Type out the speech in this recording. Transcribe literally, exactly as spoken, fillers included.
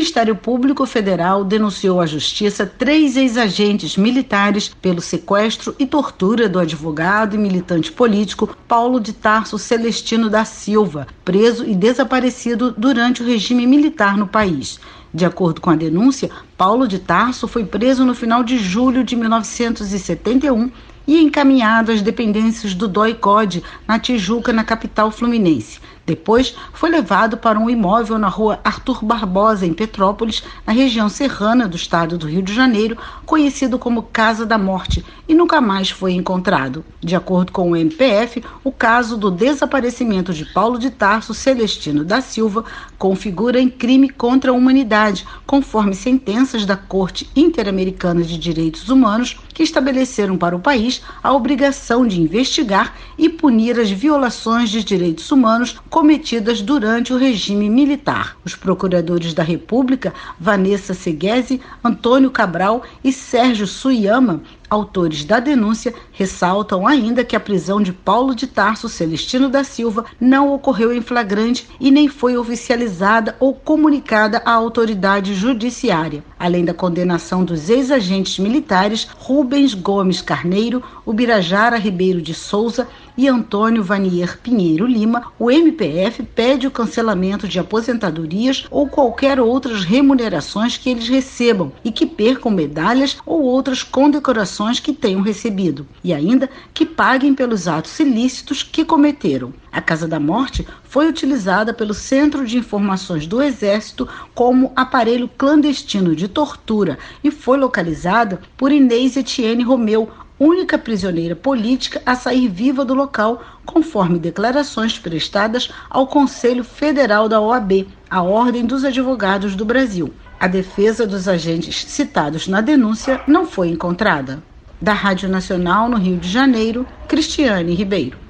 Ministério Público Federal denunciou à Justiça três ex-agentes militares pelo sequestro e tortura do advogado e militante político Paulo de Tarso Celestino da Silva, preso e desaparecido durante o regime militar no país. De acordo com a denúncia, Paulo de Tarso foi preso no final de julho de mil novecentos e setenta e um e encaminhado às dependências do D O I-C O D, na Tijuca, na capital fluminense. Depois, foi levado para um imóvel na rua Arthur Barbosa, em Petrópolis, na região serrana do estado do Rio de Janeiro, conhecido como Casa da Morte, e nunca mais foi encontrado. De acordo com o M P F, o caso do desaparecimento de Paulo de Tarso Celestino da Silva configura em crime contra a humanidade, conforme sentenças da Corte Interamericana de Direitos Humanos, que estabeleceram para o país a obrigação de investigar e punir as violações de direitos humanos cometidas durante o regime militar. Os procuradores da República, Vanessa Seguesi, Antônio Cabral e Sérgio Suyama, autores da denúncia, ressaltam ainda que a prisão de Paulo de Tarso Celestino da Silva não ocorreu em flagrante e nem foi oficializada ou comunicada à autoridade judiciária. Além da condenação dos ex-agentes militares Rubens Gomes Carneiro, Ubirajara Ribeiro de Souza e Antônio Vanier Pinheiro Lima, o M P F pede o cancelamento de aposentadorias ou qualquer outras remunerações que eles recebam e que percam medalhas ou outras condecorações que tenham recebido, e ainda que paguem pelos atos ilícitos que cometeram. A Casa da Morte foi utilizada pelo Centro de Informações do Exército como aparelho clandestino de tortura e foi localizada por Inês Etienne Romeu, única prisioneira política a sair viva do local, conforme declarações prestadas ao Conselho Federal da O A B, a Ordem dos Advogados do Brasil. A defesa dos agentes citados na denúncia não foi encontrada. Da Rádio Nacional no Rio de Janeiro, Cristiane Ribeiro.